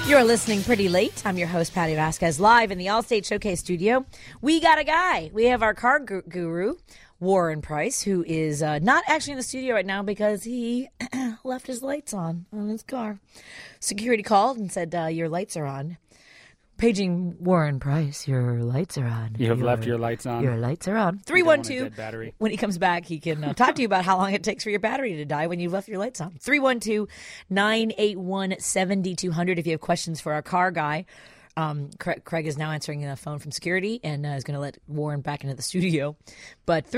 You're listening Pretty Late. I'm your host, Patty Vasquez, live in the Allstate Showcase studio. We got a guy. We have our car guru, Warren Price, who is not actually in the studio right now because he left his lights on his car. Security called and said, your lights are on. Paging Warren Price, your lights are on. You have left your lights on. Your lights are on. 312. When he comes back, he can talk to you about how long it takes for your battery to die when you've left your lights on. 312-981-7200 if you have questions for our car guy. Craig is now answering the phone from security and is going to let Warren back into the studio. But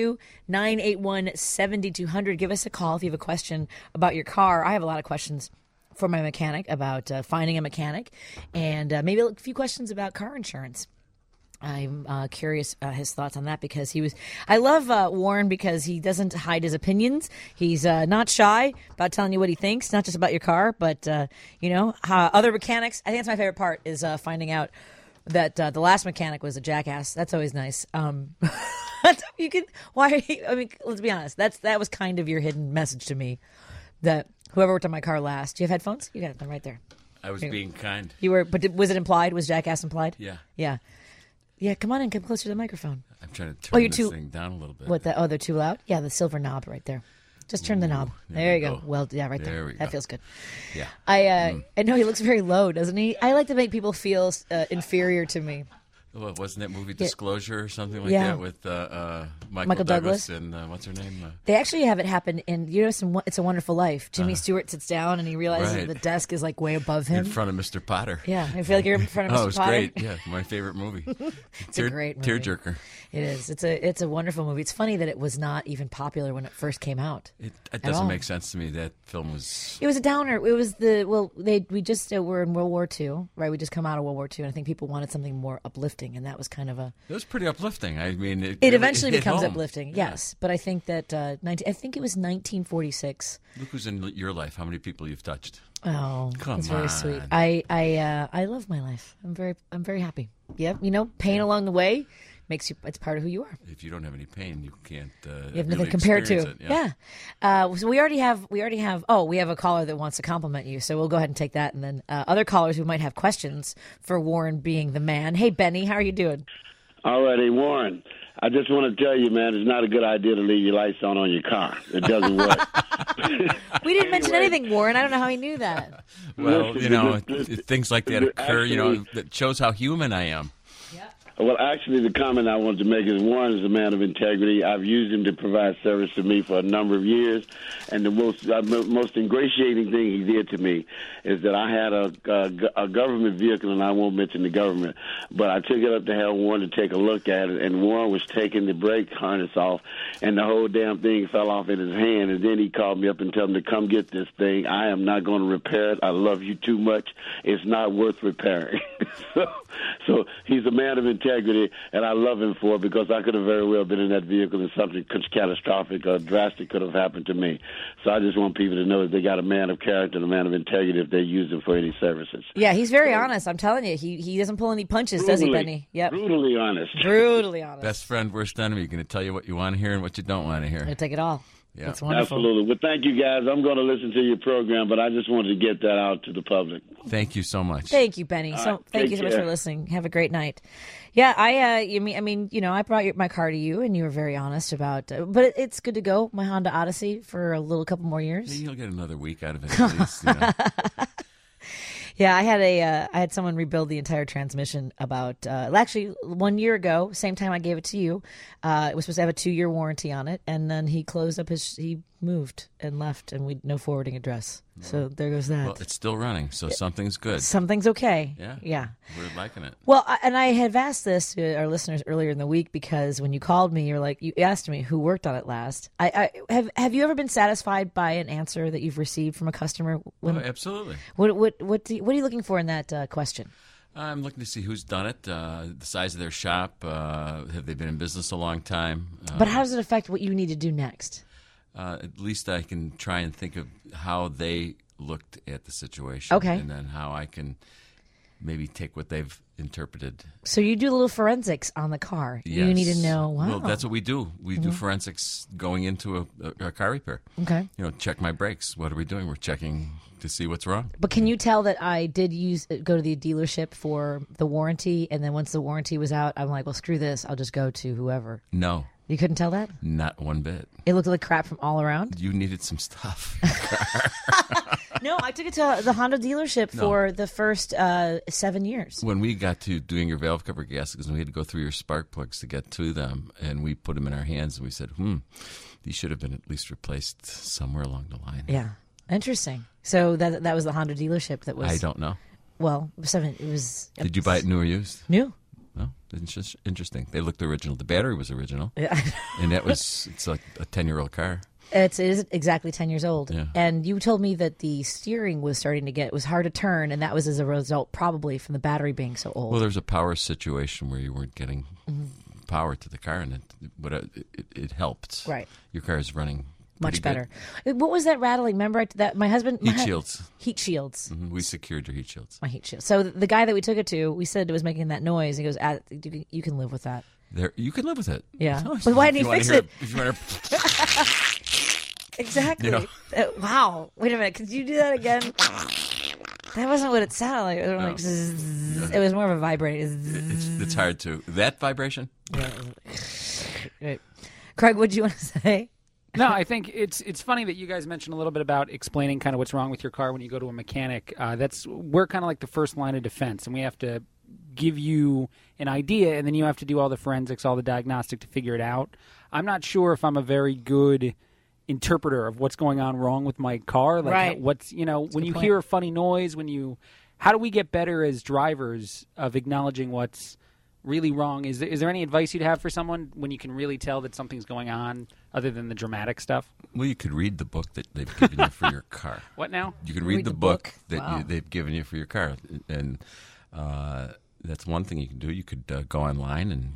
312-981-7200. Give us a call if you have a question about your car. I have a lot of questions for my mechanic about finding a mechanic and maybe a few questions about car insurance. I'm curious his thoughts on that because I love Warren because he doesn't hide his opinions. He's not shy about telling you what he thinks, not just about your car, but, how other mechanics. I think that's my favorite part is finding out that the last mechanic was a jackass. That's always nice. Let's be honest. That was kind of your hidden message to me that whoever worked on my car last. Do you have headphones? You got them right there. I was being kind. You were, but was it implied? Was jackass implied? Yeah. Yeah. Yeah, come on and come closer to the microphone. I'm trying to turn this thing down a little bit. They're too loud? Yeah, the silver knob right there. Just turn the knob. There you go. Well, yeah, right there. There we go. That feels good. Yeah. I know he looks very low, doesn't he? I like to make people feel inferior to me. Well, wasn't that movie Disclosure or something like that with Michael Douglas and what's her name? They actually have it happen in It's a Wonderful Life. Jimmy Stewart sits down and he realizes that the desk is like way above him. In front of Mr. Potter. Yeah, I feel like you're in front of Mr. Potter. Oh, it's great. Yeah, my favorite movie. It's a great movie. Tearjerker. It is. It's a wonderful movie. It's funny that it was not even popular when it first came out. It doesn't make sense to me. That film was... It was a downer. It was we just were in World War II, right? We just come out of World War II, and I think people wanted something more uplifting, and that was kind of a... It was pretty uplifting. I mean, it eventually becomes home. uplifting, yes. But I think that I think it was 1946. Look who's in your life. How many people you've touched? Oh, come that's on. very sweet. I love my life. I'm very happy. Yep. Pain along the way makes you. It's part of who you are. If you don't have any pain, you can't. You have nothing really to compare to. It. Yeah. So we already have. We have a caller that wants to compliment you. So we'll go ahead and take that, and then other callers who might have questions for Warren being the man. Hey, Benny, how are you doing? All righty, Warren. I just want to tell you, man, it's not a good idea to leave your lights on your car. It doesn't work. We didn't mention anything, Warren. I don't know how he knew that. Well, things like that occur, that shows how human I am. Well, actually, the comment I wanted to make is Warren is a man of integrity. I've used him to provide service to me for a number of years, and the most ingratiating thing he did to me is that I had a government vehicle, and I won't mention the government, but I took it up to have Warren to take a look at it, and Warren was taking the brake harness off, and the whole damn thing fell off in his hand, and then he called me up and told me to come get this thing. I am not going to repair it. I love you too much. It's not worth repairing. So he's a man of integrity, and I love him for it because I could have very well been in that vehicle and something catastrophic or drastic could have happened to me. So I just want people to know that they got a man of character and a man of integrity if they use him for any services. Yeah, he's very honest. I'm telling you, he doesn't pull any punches, does he, Benny? Yep. Brutally honest. Brutally honest. Best friend, worst enemy. Going to tell you what you want to hear and what you don't want to hear. He'll take it all. Yeah. That's wonderful. Absolutely. Well, thank you, guys. I'm going to listen to your program, but I just wanted to get that out to the public. Thank you so much. Thank you, Benny. Thank you so much for listening. Have a great night. Yeah, I brought my car to you, and you were very honest about. But it's good to go. My Honda Odyssey for a couple more years. You'll get another week out of it at least. Yeah, I had someone rebuild the entire transmission about actually 1 year ago. Same time I gave it to you. It was supposed to have a 2-year warranty on it, and then he closed up he moved and left, and we no forwarding address. So there goes that. Well, it's still running, so something's good. Something's okay. Yeah. We're liking it. Well, and I have asked this to our listeners earlier in the week because when you called me, you asked me who worked on it last. Have you ever been satisfied by an answer that you've received from a customer? Absolutely. What are you looking for in that question? I'm looking to see who's done it, the size of their shop, have they been in business a long time. But how does it affect what you need to do next? At least I can try and think of how they looked at the situation. Okay. And then how I can maybe take what they've interpreted. So you do a little forensics on the car. Yes. You need to know. Wow. Well, that's what we do. We do forensics going into a car repair. Okay. Check my brakes. What are we doing? We're checking to see what's wrong. But can you tell that I did go to the dealership for the warranty, and then once the warranty was out, I'm like, well, screw this. I'll just go to whoever. No, You couldn't tell that? not one bit. It looked like crap from all around? You needed some stuff. No, I took it to the Honda dealership for the first 7 years. When we got to doing your valve cover gaskets, and we had to go through your spark plugs to get to them, and we put them in our hands, and we said, these should have been at least replaced somewhere along the line. Yeah. Interesting. So that was the Honda dealership that was... I don't know. Well, it was... Did you buy it new or used? New. No, it's just interesting. They looked original. The battery was original, Yeah. and it's like a 10-year-old car. It is exactly 10 years old. Yeah. And you told me that the steering was starting to it was hard to turn, and that was as a result probably from the battery being so old. Well, there's a power situation where you weren't getting power to the car, and it helped. Right. Your car is running Much pretty good. better. What was that rattling? Remember that my husband... Heat shields. Heat shields. We secured your heat shields. My heat shield. So the guy that we took it to, we said it was making that noise. He goes, you can live with that. There, you can live with it. Yeah. Oh, But why if didn't you he fix wanna it? If you want to... Exactly. You know? Wow. Wait a minute. Could you do that again? That wasn't what it sounded like. It was, like zzz. It was more of a vibrating. It's hard to... That vibration? Yeah. Right. Craig, what do you want to say? No, I think it's funny that you guys mentioned a little bit about explaining kind of what's wrong with your car when you go to a mechanic. We're kind of like the first line of defense, and we have to give you an idea, and then you have to do all the forensics, all the diagnostic to figure it out. I'm not sure if I'm a very good interpreter of what's going on wrong with my car. Like right. What's when you point. hear a funny noise, how do we get better as drivers of acknowledging what's really wrong? Is there any advice you'd have for someone when you can really tell that something's going on other than the dramatic stuff? Well, you could read the book that they've given you for your car. What now? You can read the book that Wow. they've given you for your car. And that's one thing you can do. You could go online and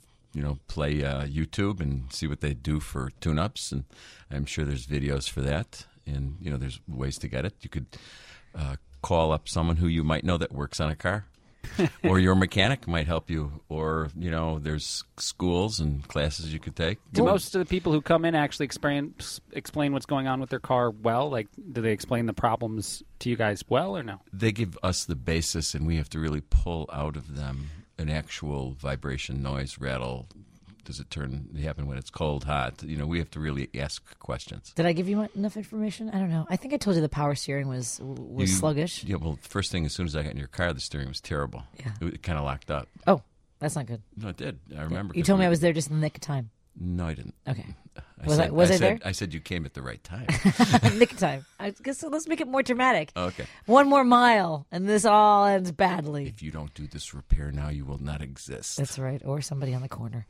play YouTube and see what they do for tune-ups, and I'm sure there's videos for that, and there's ways to get it. You could call up someone who you might know that works on a car, or your mechanic might help you, or there's schools and classes you could take. Do most of the people who come in actually explain what's going on with their car well? Like, do they explain the problems to you guys well, or no? They give us the basis, and we have to really pull out of them an actual vibration, noise, rattle. Does it happen when it's cold, hot? We have to really ask questions. Did I give you enough information? I don't know. I think I told you the power steering was sluggish. Yeah, well, first thing, as soon as I got in your car, the steering was terrible. Yeah. It kind of locked up. Oh, that's not good. No, it did. I remember. You told me I was there just in the nick of time. No, I didn't. Okay. I Was I there? I said you came at the right time. Nick of time. I guess so. Let's make it more dramatic. Okay. One more mile, and this all ends badly. If you don't do this repair now, you will not exist. That's right. Or somebody on the corner.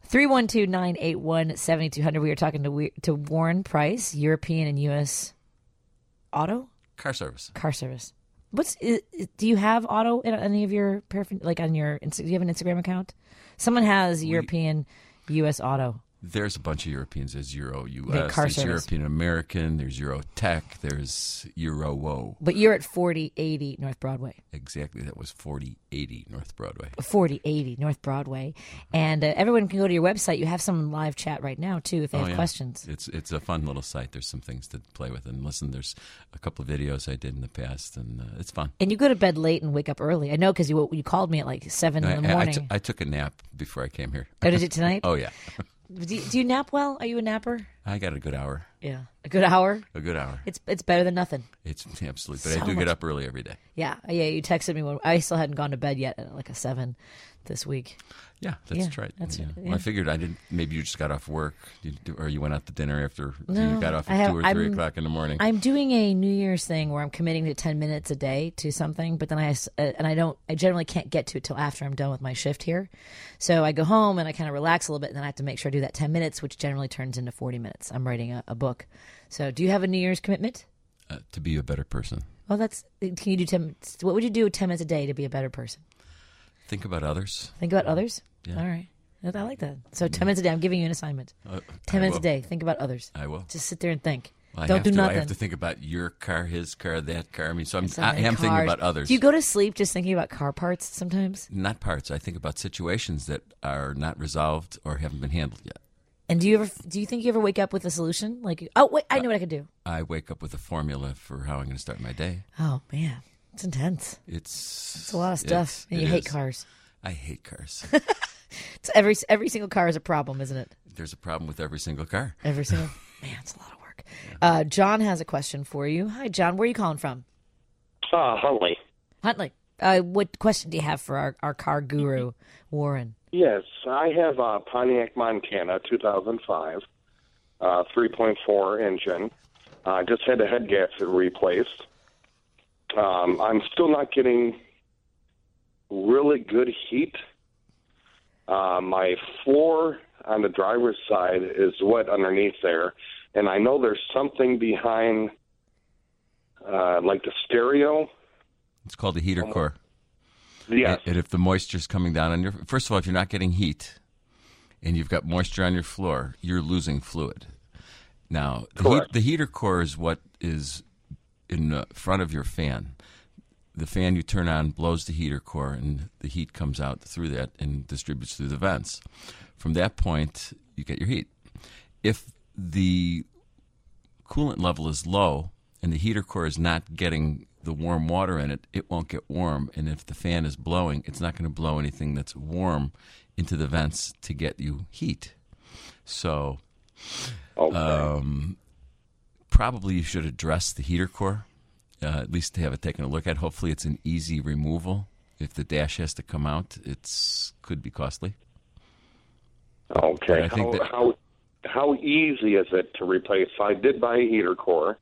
312-981-7200. We are talking to Warren Price, European and U.S. auto? Car service. Car service. Do you have auto in any of your like on your? Do you have an Instagram account? Someone has European, U.S. auto. There's a bunch of Europeans. There's Euro US, car there's service. European American, there's Euro Tech, there's Euro Whoa. But you're at 4080 North Broadway. Exactly. That was 4080 North Broadway. 4080 North Broadway. And everyone can go to your website. You have some live chat right now, too, if they have questions. It's a fun little site. There's some things to play with. And listen, there's a couple of videos I did in the past, and it's fun. And you go to bed late and wake up early. I know because you called me at like 7 in the morning. I took a nap before I came here. Oh, did you tonight? Oh, yeah. Do you nap well? Are you a napper? I got a good hour. Yeah. A good hour? A good hour. It's better than nothing. It's absolutely. But So I do much- get up early every day. Yeah. You texted me when I still hadn't gone to bed yet at like a 7 this week. Yeah, that's Yeah, right. that's yeah. right, Well, yeah. I figured I didn't. Maybe you just got off work, or you went out to dinner after No, you got off I at have- 2 or 3 I'm- o'clock in the morning. I'm doing a New Year's thing where I'm committing to 10 minutes a day to something, but then I generally can't get to it till after I'm done with my shift here. So I go home and I kind of relax a little bit, and then I have to make sure I do that 10 minutes, which generally turns into 40 minutes. I'm writing a book. So do you have a New Year's commitment? To be a better person. Well, can you do 10? What would you do 10 minutes a day to be a better person? Think about others. Think about others? Yeah. All right. I like that. So 10 minutes a day. I'm giving you an assignment. 10 minutes a day. Think about others. I will. Just sit there and think. Don't do nothing. I have to think about your car, his car, that car. I mean, so So I many am thinking cars. about others. Do you go to sleep just thinking about car parts sometimes? Not parts. I think about situations that are not resolved or haven't been handled yet. And do you think you ever wake up with a solution? Like, oh wait, I know what I could do. I wake up with a formula for how I'm going to start my day. Oh man, it's intense. It's a lot of stuff, and you hate cars. I hate cars. It's every single car is a problem, isn't it? There's a problem with every single car. Every single man, it's a lot of work. John has a question for you. Hi, John. Where are you calling from? Huntley. Huntley. What question do you have for our car guru, Warren? Yes, I have a Pontiac Montana 2005, 3.4 engine. I just had the head gasket replaced. I'm still not getting really good heat. My floor on the driver's side is wet underneath there, and I know there's something behind, like the stereo. It's called a heater core. Yes. And if the moisture's coming down on first of all, if you're not getting heat and you've got moisture on your floor, you're losing fluid. Now, the heater core is what is in front of your fan. The fan you turn on blows the heater core, and the heat comes out through that and distributes through the vents. From that point, you get your heat. If the coolant level is low and the heater core is not getting the warm water in it, it won't get warm. And if the fan is blowing, it's not going to blow anything that's warm into the vents to get you heat. So probably you should address the heater core, at least to have it taken a look at. Hopefully it's an easy removal. If the dash has to come out, it could be costly. Okay. How easy is it to replace? I did buy a heater core.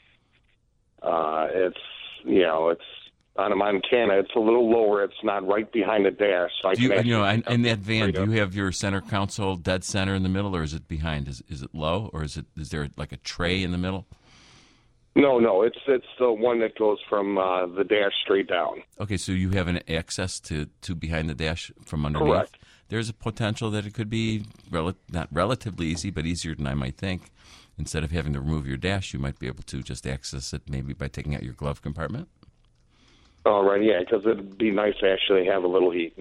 It's on a Montana. It's a little lower. It's not right behind the dash. So in that van, do you have your center console dead center in the middle, or is it behind? Is it low, or is there like a tray in the middle? No. It's the one that goes from the dash straight down. Okay, so you have an access to behind the dash from underneath. Correct. There's a potential that it could be not relatively easy, but easier than I might think. Instead of having to remove your dash, you might be able to just access it maybe by taking out your glove compartment. Oh, right, yeah, because it'd be nice to actually have a little heat,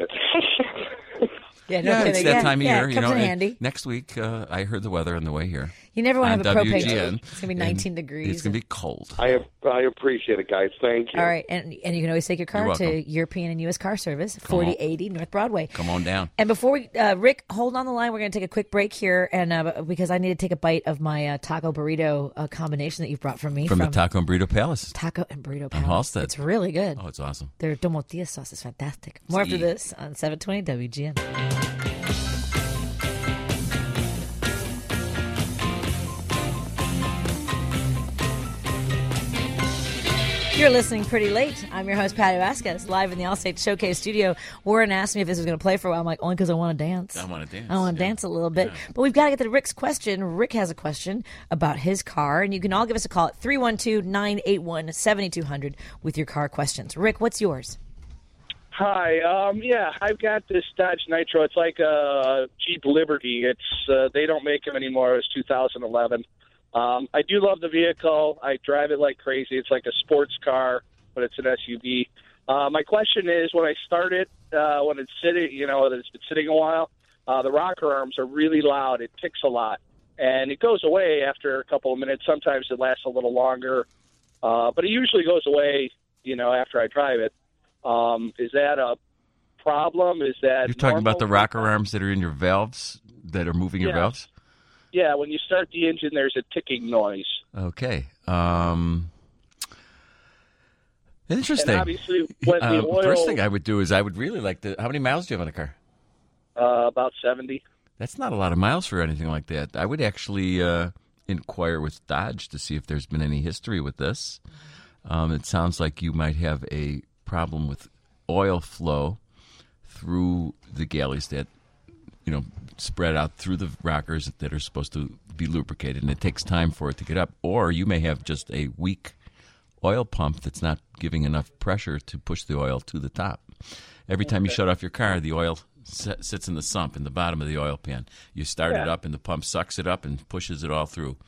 It's that time of year. Comes in handy. Next week, I heard the weather on the way here. You never want to have a propane WGN, tank. It's going to be 19 degrees. It's going to be cold. I appreciate it, guys. Thank you. All right, and you can always take your car to European and U.S. Car Service, 4080 North Broadway. Come on down. And before we, Rick, hold on the line. We're going to take a quick break here, and because I need to take a bite of my taco burrito combination that you brought from me. From the Taco and Burrito Palace. Taco and Burrito Palace. On Halstead. It's really good. Oh, it's awesome. Their tomatillo sauce is fantastic. More after this on 720 WGN. You're listening pretty late. I'm your host, Patty Vasquez, live in the Allstate Showcase studio. Warren asked me if this was going to play for a while. I'm like, only because I want to dance. I want to dance. I want to dance a little bit. Yeah. But we've got to get to Rick's question. Rick has a question about his car, and you can all give us a call at 312-981-7200 with your car questions. Rick, what's yours? Hi. I've got this Dodge Nitro. It's like a Jeep Liberty. It's they don't make them anymore. It's 2011. I do love the vehicle. I drive it like crazy. It's like a sports car, but it's an SUV. My question is, when I start it, when it's sitting, it's been sitting a while, the rocker arms are really loud. It ticks a lot, and it goes away after a couple of minutes. Sometimes it lasts a little longer, but it usually goes away, after I drive it. Is that a problem? Is that you're talking about the rocker arms that are in your valves that are moving your valves? Yeah, when you start the engine, there's a ticking noise. Okay. Interesting. And obviously, when the oil... First thing I would do is I would really like to... How many miles do you have on the car? About 70. That's not a lot of miles for anything like that. I would actually inquire with Dodge to see if there's been any history with this. It sounds like you might have a problem with oil flow through the galleys that spread out through the rockers that are supposed to be lubricated, and it takes time for it to get up. Or you may have just a weak oil pump that's not giving enough pressure to push the oil to the top. Every time you shut off your car, the oil sits in the sump in the bottom of the oil pan. You start it up, and the pump sucks it up and pushes it all through.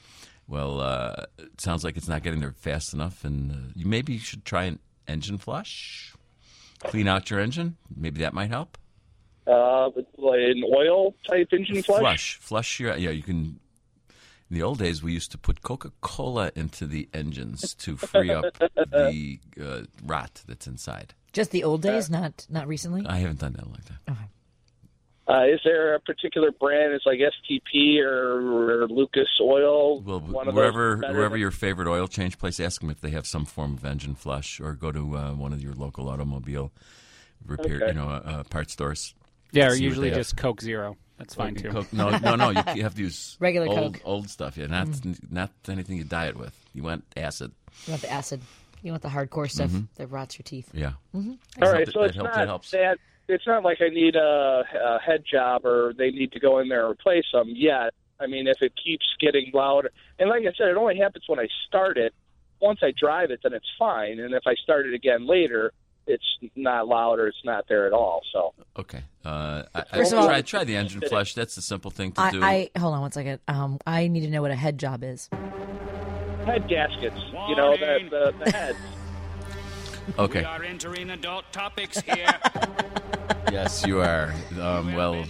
Well, it sounds like it's not getting there fast enough, and you maybe should try an engine flush. Clean out your engine. Maybe that might help. Like an oil type engine flush. Flush your. Yeah, you can. In the old days, we used to put Coca-Cola into the engines to free up the rot that's inside. Just the old days, not recently? I haven't done that in a long time. Okay. Is there a particular brand? It's like STP or Lucas Oil? Well, wherever your favorite oil change place, ask them if they have some form of engine flush, or go to one of your local automobile repair, parts stores. Yeah, or See what usually they have. just Coke Zero. That's fine too. Coke, no. You have to use Regular Coke. old stuff. Yeah, not anything you diet with. You want acid. You want the acid. You want the hardcore stuff that rots your teeth. Yeah. All right, so it's not that. It's not like I need a head job or they need to go in there and replace them yet. I mean, if it keeps getting louder, and like I said, it only happens when I start it. Once I drive it, then it's fine. And if I start it again later, it's not loud or it's not there at all. So okay. First of all, try the engine flush. That's the simple thing to do. Hold on one second. I need to know what a head job is. head gaskets, the heads. Okay. We are entering adult topics here. Yes, you are. Well,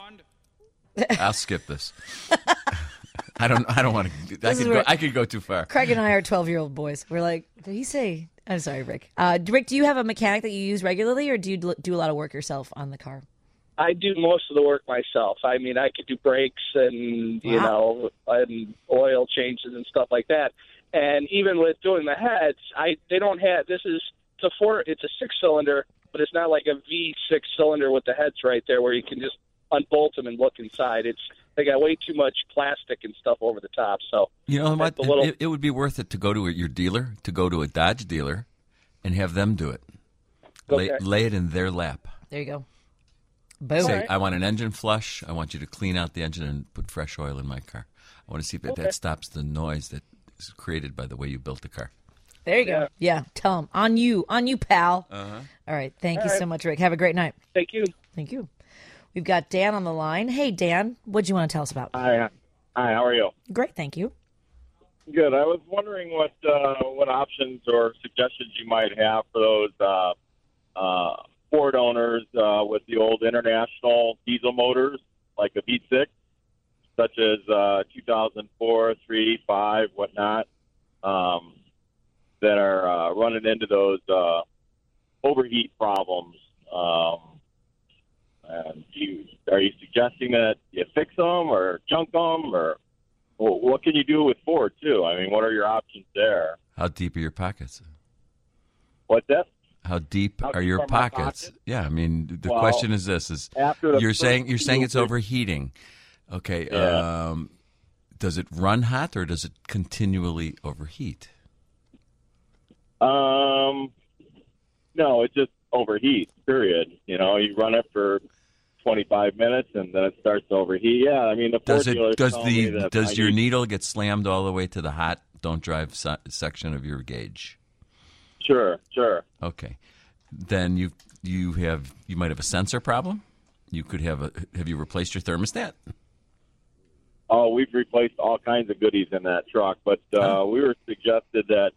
I'll skip this. I don't want to. I could go too far. Craig and I are 12-year-old boys. We're like, did he say? I'm sorry, Rick. Rick, do you have a mechanic that you use regularly, or do you do a lot of work yourself on the car? I do most of the work myself. I mean, I could do brakes and and oil changes and stuff like that. And even with doing the heads, they don't have. It's a 6-cylinder, but it's not like a V6 cylinder with the heads right there where you can just unbolt them and look inside. They got way too much plastic and stuff over the top. So you know what? It would be worth it to go to your dealer, to go to a Dodge dealer, and have them do it. Okay. Lay it in their lap. There you go. Boom. Say, I want an engine flush. I want you to clean out the engine and put fresh oil in my car. I want to see if that stops the noise that is created by the way you built the car. There you go. Yeah, tell them. On you, pal. Uh-huh. All right. Thank you so much, Rick. Have a great night. Thank you. Thank you. We've got Dan on the line. Hey, Dan, what do you want to tell us about? Hi, how are you? Great, thank you. Good. I was wondering what options or suggestions you might have for those Ford owners with the old International diesel motors, like a V6, such as 2004, 3, 5, whatnot, that are running into those overheat problems. Are you suggesting that you fix them or junk them, or what can you do with Ford too? I mean, what are your options there? How deep are your pockets? What's that? How deep are your are my pockets? pockets? Yeah, I mean, the question is this: you're saying it's overheating. Okay. Yeah. Does it run hot or does it continually overheat? No, it just overheats. Period. You run it for 25 minutes and then it starts to overheat. Yeah, I mean the Ford dealers tell me that does your needle get slammed all the way to the hot don't drive section of your gauge? Sure. Okay. Then you might have a sensor problem. You could have you replaced your thermostat? Oh, we've replaced all kinds of goodies in that truck, but we were suggested that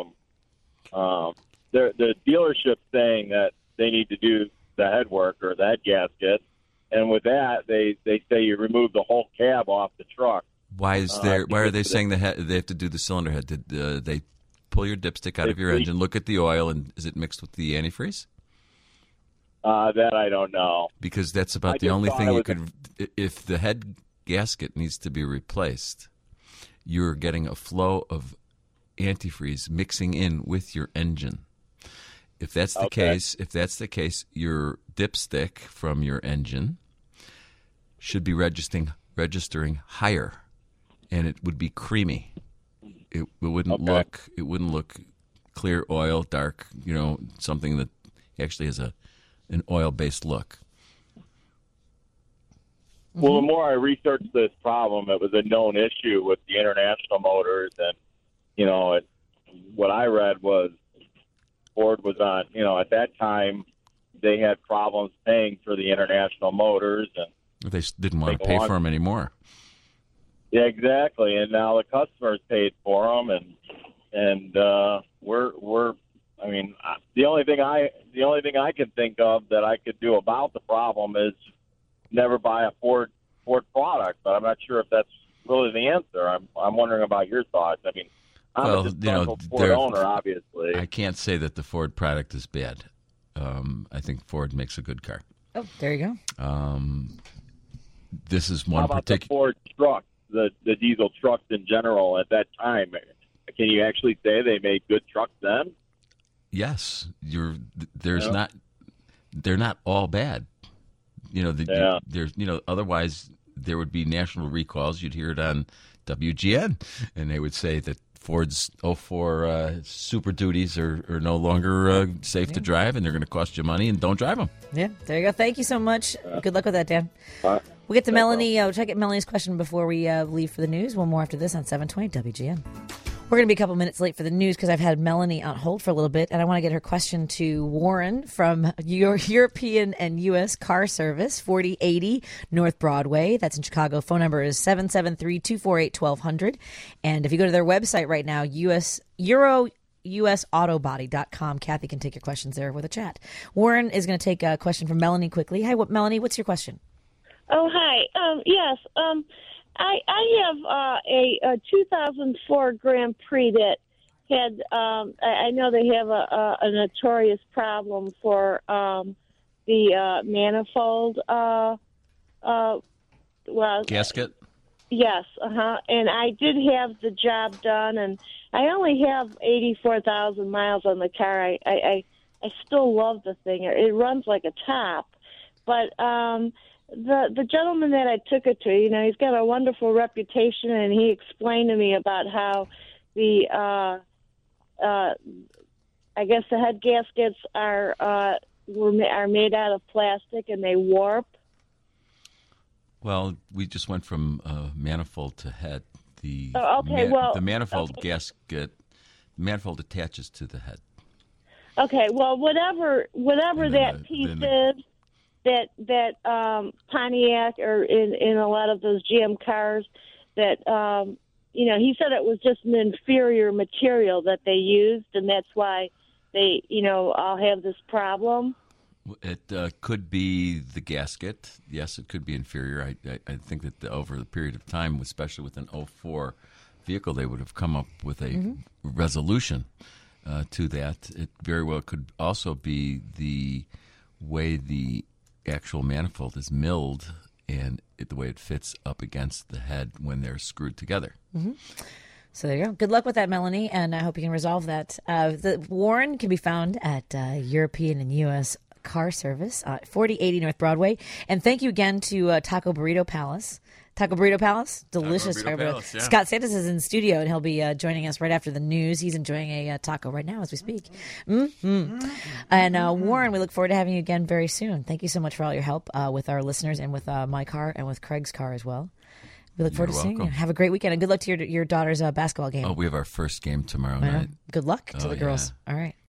the dealership saying that they need to do the head work or the head gasket, and with that they say you remove the whole cab off the truck. Why are they saying they have to do the cylinder head? Did they pull your dipstick out of your engine, look at the oil, and is it mixed with the antifreeze? That I don't know. Because that's about the only thing you could. If the head gasket needs to be replaced, you're getting a flow of antifreeze mixing in with your engine. If that's the case, your dipstick from your engine should be registering higher, and it would be creamy. It wouldn't look clear oil, dark. Something that actually has an oil-based look. Well, the more I researched this problem, it was a known issue with the International motors, and what I read was Ford was on. At that time, they had problems paying for the International motors, and they didn't want to pay for them anymore. Yeah, exactly. And now the customers paid for them, and we're. I mean, the only thing I can think of that I could do about the problem is never buy a Ford product. But I'm not sure if that's really the answer. I'm wondering about your thoughts. I mean, I'm a disgruntled Ford owner, obviously. I can't say that the Ford product is bad. I think Ford makes a good car. Oh, there you go. This is one How about particular the Ford truck, the diesel trucks in general at that time? Can you actually say they made good trucks then? Yes, they're not all bad. There's otherwise there would be national recalls. You'd hear it on WGN, and they would say that Ford's 04 Super Duties are no longer safe to drive, and they're going to cost you money, and don't drive them. Yeah, there you go. Thank you so much. Good luck with that, Dan. We'll get to Melanie. We'll try to get Melanie's question before we leave for the news. One more after this on 720 WGN. We're going to be a couple minutes late for the news because I've had Melanie on hold for a little bit, and I want to get her question to Warren from your European and U.S. Car Service, 4080 North Broadway. That's in Chicago. Phone number is 773-248-1200. And if you go to their website right now, USAutobody.com, Kathy can take your questions there with a chat. Warren is going to take a question from Melanie quickly. Hi, Melanie, what's your question? Oh, hi. Yes. I have a 2004 Grand Prix that had, I know they have a notorious problem for the manifold. Gasket? Yes, and I did have the job done, and I only have 84,000 miles on the car. I still love the thing. It runs like a top, but the gentleman that I took it to, he's got a wonderful reputation, and he explained to me about how the I guess the head gaskets are made out of plastic and they warp. Well, we just went from manifold to head. The manifold gasket, the manifold attaches to the head. Okay, well, whatever that piece is. That Pontiac or in a lot of those GM cars that, he said it was just an inferior material that they used, and that's why they, all have this problem. It could be the gasket. Yes, it could be inferior. I think that over the period of time, especially with an 04 vehicle, they would have come up with a resolution to that. It very well could also be the way the actual manifold is milled and the way it fits up against the head when they're screwed together. Mm-hmm. So there you go. Good luck with that, Melanie, and I hope you can resolve that. The Warren can be found at European and U.S. Car Service, 4080 North Broadway. And thank you again to Taco Burrito Palace. Taco Burrito Palace, delicious Taco Burrito Palace, yeah. Scott Santos is in studio, and he'll be joining us right after the news. He's enjoying a taco right now as we speak. Mm-hmm. And Warren, we look forward to having you again very soon. Thank you so much for all your help with our listeners and with my car and with Craig's car as well. We look forward to seeing you. Have a great weekend, and good luck to your daughter's basketball game. Oh, we have our first game tomorrow night. Good luck to the girls. Yeah. All right.